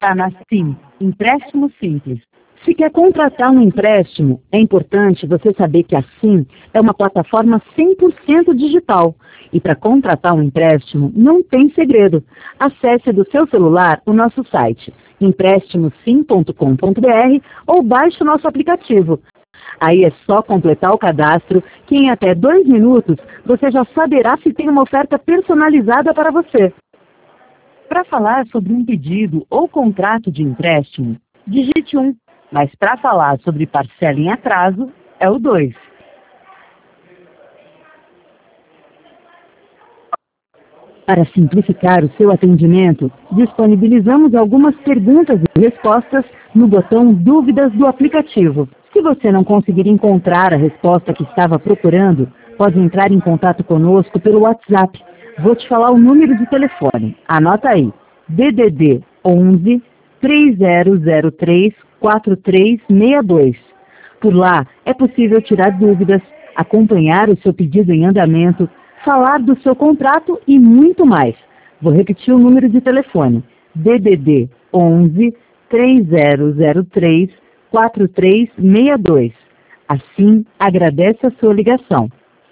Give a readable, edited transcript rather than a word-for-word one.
Está na Sim, empréstimo simples. Se quer contratar um empréstimo, é importante você saber que a Sim é uma plataforma 100% digital. E para contratar um empréstimo, não tem segredo. Acesse do seu celular o nosso site, emprestimosim.com.br, ou baixe o nosso aplicativo. Aí é só completar o cadastro, que em até 2 minutos você já saberá se tem uma oferta personalizada para você. Para falar sobre um pedido ou contrato de empréstimo, digite 1. Mas para falar sobre parcela em atraso, é o 2. Para simplificar o seu atendimento, disponibilizamos algumas perguntas e respostas no botão Dúvidas do aplicativo. Se você não conseguir encontrar a resposta que estava procurando, pode entrar em contato conosco pelo WhatsApp. Vou te falar o número de telefone. Anota aí. DDD 11 3003 4362. Por lá, é possível tirar dúvidas, acompanhar o seu pedido em andamento, falar do seu contrato e muito mais. Vou repetir o número de telefone. DDD 11 3003 4362. Assim, agradece a sua ligação.